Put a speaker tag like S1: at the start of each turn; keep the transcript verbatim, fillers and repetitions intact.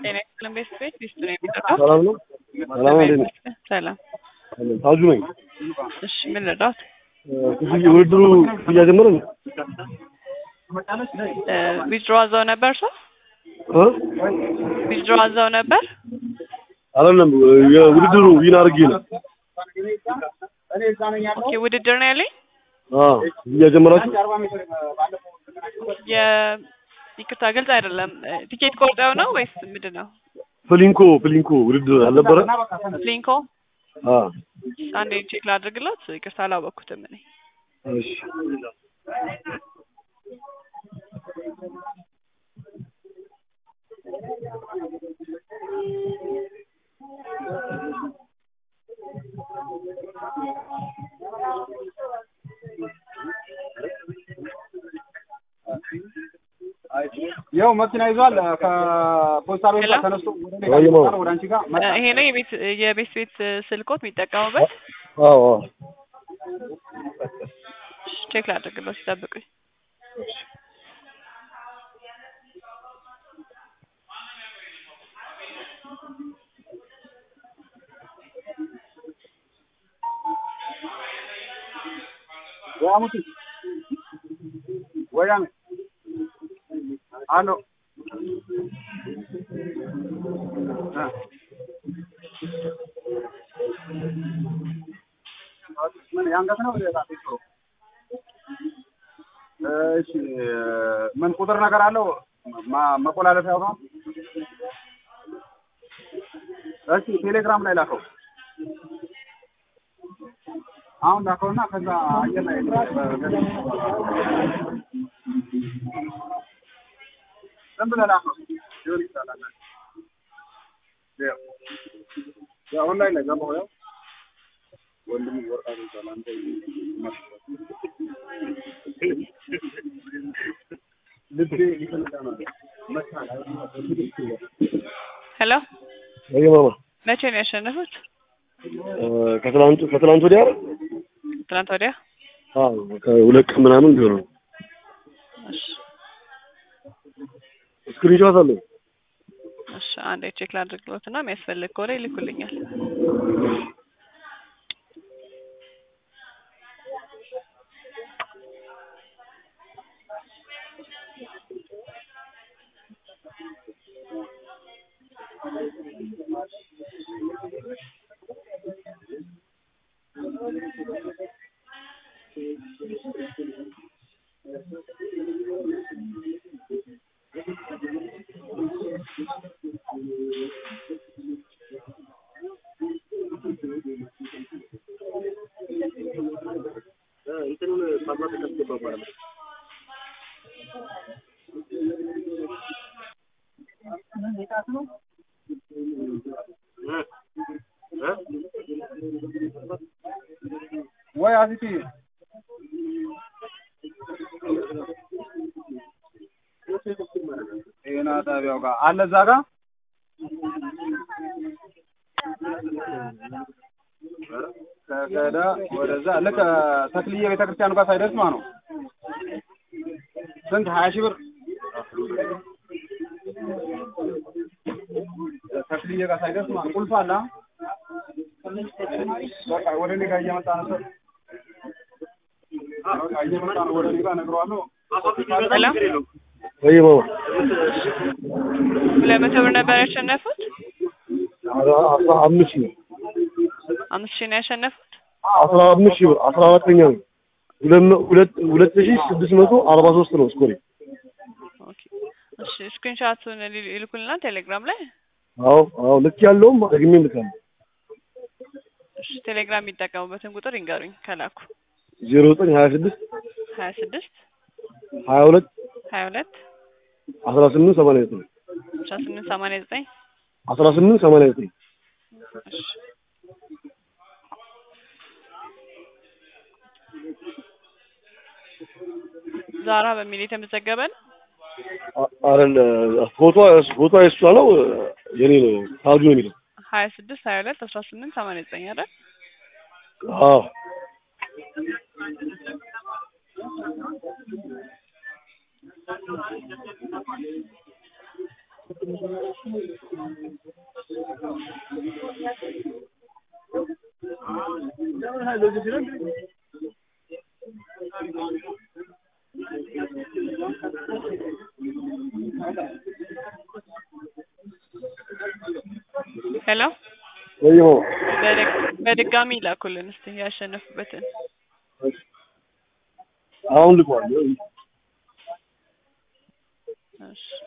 S1: ጤና ይስጥልን ቤተሰቦች ሊስቱ ነው የሚጠራው።
S2: ሰላም ነው። ሰላም ነው።
S1: ሰላም
S2: ታጁ ነኝ።
S1: እሺ ምን ልርዳዎት?
S2: እዚህ ውድድሩ እያጀመረ ነው።
S1: ዊዝድሮ አዘው ነበር ሰው
S2: እ
S1: ዊዝድሮ አዘው ነበር
S2: አይደለም የውድድሩ ዊን አድርጌ ነው።
S1: ኦኬ ውድድር ነው ያለኝ።
S2: አዎ እያጀመራችሁ
S1: የ ይቅርታ ግልጽ አይደለም። ቲኬት ቆርጠው ነው ወይስ ምንድነው?
S2: ፍሊንኮ ፍሊንኮ ውድድር አልነበረ?
S1: ፍሊንኮ
S2: አዎ
S1: አንዴ ቼክ ላድርግለት። ይቅርታ አላወቅኩትም እኔ።
S2: እሺ
S3: ያው መኪና ይዟል ከፖስታ ቤት ተነስቶ ወደ አንቺ ጋር
S1: ይሄ ነው የቤት የቤት ቤት ስልኮት የሚጠቀሙበት።
S2: አዎ አዎ
S1: ቼክ ላድርግለት ሲጠብቁኝ።
S3: ወያሙቲ ወያም አሎ ምን ያንገት ነው ለታጥቶ እሺ ምን ቁጥር ነገር አለው መቆላለፊያው ነው። እሺ ቴሌግራም ላይ ላከው አሁን ላከውና ከዛ አየር ላይ ዝም ብለህ ላከው ይሁን ይችላል። ያው ያው ኦንላይን ላይ ገባሁ። ያው ወንድም ወርቃው ይችላል አንተ ልቤ ይፈልጋ ነው መቻል
S1: ሄሎ
S2: ወይ ማማ
S1: መቼ ነው ያሸነፉት?
S2: ከትላንቱ ከትላንቱ ወዲያ
S1: ትላንት ወዲያ
S2: አዎ ከሁለት ቀን ምናምን ቢሆን
S1: እሺ
S2: ስክሪንሾት አለ።
S1: እሺ አንዴ ቼክ ላድርግሎትና የሚያስፈልግ ከሆነ ይልኩልኛል።
S3: ወይ አዚቲ ኤና ታቢያው ጋር አለ እዛ ጋር ከገዳ ወደዛ ለከ ተክልዬ ቤተክርስቲያኑ ጋር ሳይደርስ ማለት ነው። ስንት ሀያ ሺህ ብር ተክልዬ ጋር ሳይደርስ ማለት ቁልፍ አለ። በቃ ወደ እኔ ጋር እየመጣ ነው። በቃ እየመጣ ነው ወደ እኔ ጋር እነግረዋለሁ።
S1: ሰላም
S2: ወይ ማማ
S1: ለመቶ ብር ነበር ያሸነፉት?
S2: አስራ አምስት ሺህ
S1: አምስት ሺህ ነው ያሸነፉት?
S2: አስራ አምስት ሺህ ብር አስራ አራተኛ ነው። ሁለት ሁለት ሺህ ስድስት መቶ አርባ ሶስት ነው ስኮሪ።
S1: ኦኬ እሺ ስክሪንሾቱን ይልኩልና ቴሌግራም ላይ።
S2: አዎ አዎ ልክ ያለውም ደግሜ ልካለሁ።
S1: እሺ ቴሌግራም የሚጠቀሙበትን ቁጥር ይንገሩኝ ከላኩ።
S2: ዜሮ ዘጠኝ ሀያ ስድስት
S1: ሀያ ስድስት
S2: ሀያ ሁለት
S1: ሀያ ሁለት
S2: አስራ ስምንት ሰማንያ ዘጠኝ
S1: አስራ ስምንት ሰማንያ ዘጠኝ
S2: አስራ ስምንት ሰማንያ ዘጠኝ
S1: እሺ ዛራ በሚል የተመዘገበ ነው።
S2: አይደል ፎቶ ፎቶ እሱ ነው የኔ ነው ታጁ ነው የሚለው
S1: ሀያ ስድስት ሀያ ሁለት አስራ ስምንት ሰማንያ ዘጠኝ አይደል?
S2: አዎ
S1: ሄሎ
S2: ወይዮ
S1: በድጋሚ ላኩልን እስቲ ያሸነፉበትን
S2: አሁን ልኳል።
S1: እሺ